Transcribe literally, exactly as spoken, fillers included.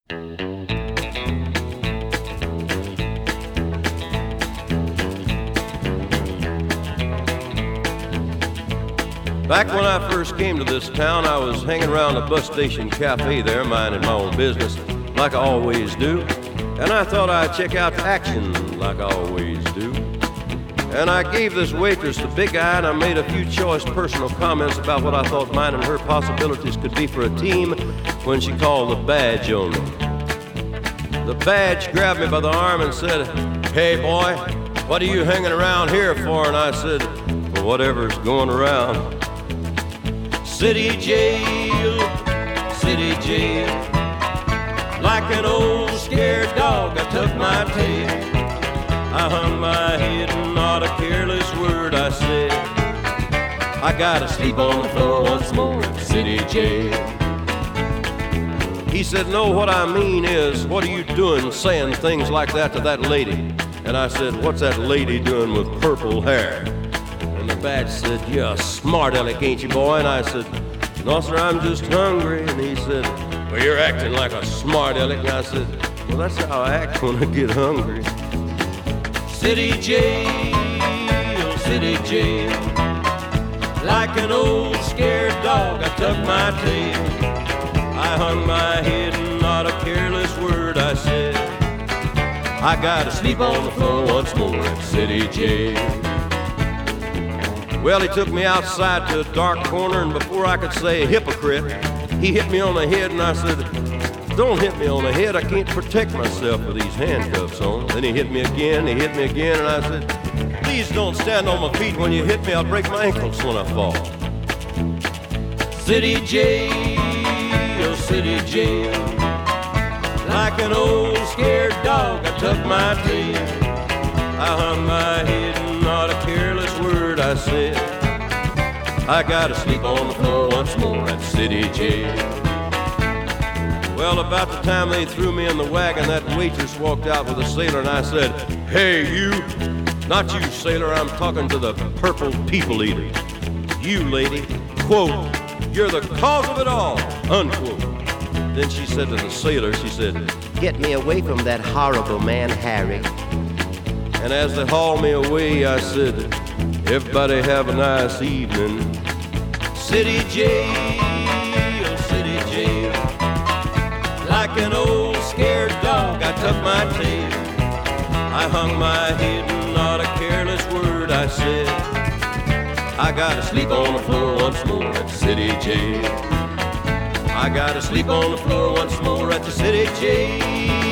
Back when I first came to this town, I was hanging around the bus station cafe there, minding my own business, like I always do. And I thought I'd check out the action, like I always do. And I gave this waitress the big eye, and I made a few choice personal comments about what I thought mine and her possibilities could be for a team when she called the badge on me. The badge grabbed me by the arm and said, "Hey, boy, what are you hanging around here for?" And I said, "For whatever's going around." City jail, city jail, like an old scared dog I took my tail. I hung my head and not a careless word I said. I gotta sleep on the floor once more at city jail. He said, "No, what I mean is, what are you doing saying things like that to that lady?" And I said, "What's that lady doing with purple hair?" And the badge said, "You're a smart aleck, ain't you, boy?" And I said, "No, sir, I'm just hungry." And he said, "Well, you're acting like a smart aleck." And I said, "Well, that's how I act when I get hungry." City jail, city jail, like an old scared dog I tucked my tail. I hung my head and not a careless word I said. I gotta sleep on the floor once more at city jail. Well, he took me outside to a dark corner, and before I could say hypocrite, he hit me on the head, and I said, "Don't hit me on the head, I can't protect myself with these handcuffs on." Then he hit me again, he hit me again, and I said, "Please don't stand on my feet. When you hit me, I'll break my ankles when I fall." City jail, city jail, like an old scared dog I tucked my tail. I hung my head and not a careless word I said. I gotta sleep on the floor once more at city jail. Well, about the time they threw me in the wagon, that waitress walked out with a sailor, and I said, "Hey, you." "Not you, sailor, I'm talking to the purple people eater. You, lady, quote, you're the cause of it all, unquote." Then she said to the sailor, she said, "Get me away from that horrible man, Harry." And as they hauled me away, I said, "Everybody have a nice evening." City jail, city jail, like an old scared dog I tucked my tail. I hung my head and not a careless word I said. I gotta sleep on the floor once more at city jail. I gotta sleep on the floor once more at the city jail.